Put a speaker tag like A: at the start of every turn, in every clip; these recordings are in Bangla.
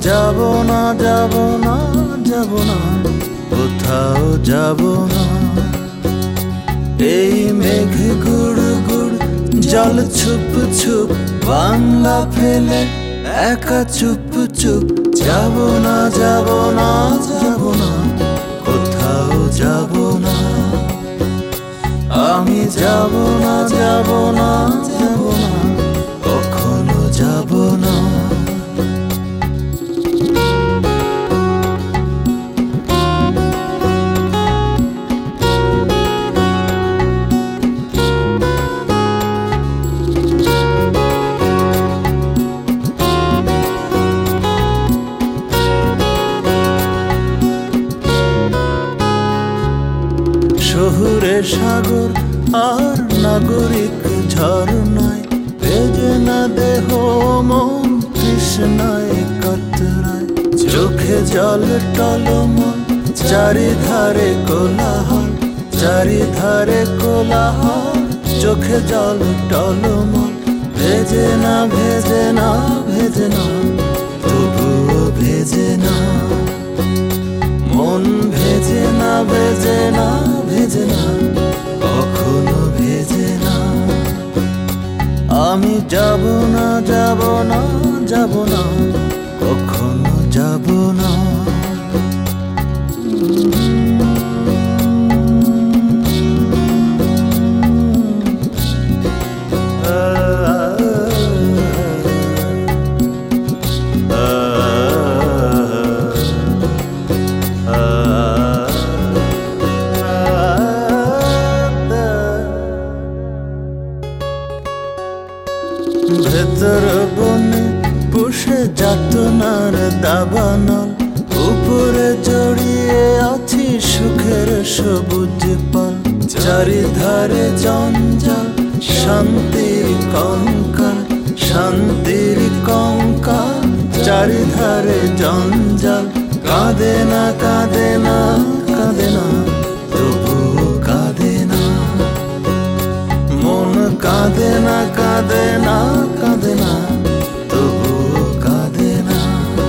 A: যাব না, যাব না, যাব না, কোথাও যাব না। এই মেঘ গুড় গুড় জল ছুপ ছুপ বাংলা ফেলে একা চুপ চুপ। যাব না, যাব না, যাব না, কোথাও যাব না। আমি যাব না, যাব না, যাব না, কখনো যাব না। শহুরে সাগর আর নাগরিক ঝরনায় ভেজে না দেহ মন তৃষ্ণায় কাতরায়। চোখে জল টলমল চারিধারে কোলাহল, চারিধারে কোলাহল। চোখে জল টলমল ভেজে না, ভেজে না, ভেজে না, তবুও ভেজে না। মন ভেজে না, ভেজে না, ভেজে না, কখনো ভেজে না। আমি যাব না, যাব না, যাব না, কখনো যাব না। ভেতর বনে পুষে যাতনার দাবানল, উপরে জড়িয়ে আছি সুখের সবুজ পাল। চারিধারে জঞ্জাল শান্তির কঙ্কাল, শান্তির কঙ্কাল। চারিধারে জঞ্জাল কাঁদে না, কাঁদে না, কাঁদে না, তবুও কাঁদে না। মন কাঁদে না, কাঁদে না, কাঁদে না, তবুও কাঁদে না।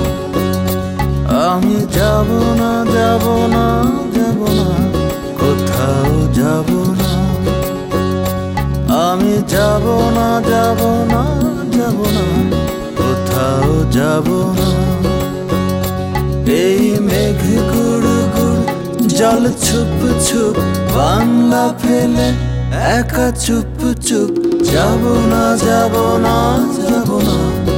A: আমি যাব না, যাব না, যাব না, কোথাও যাব না। আমি যাব না, যাব না, যাব না, কোথাও যাব না। এই মেঘ গুড় গুড় জল ছুপ ছুপ বাংলা ফেলে একা চুপ চুপ। যাব না, যাব না, যাব না,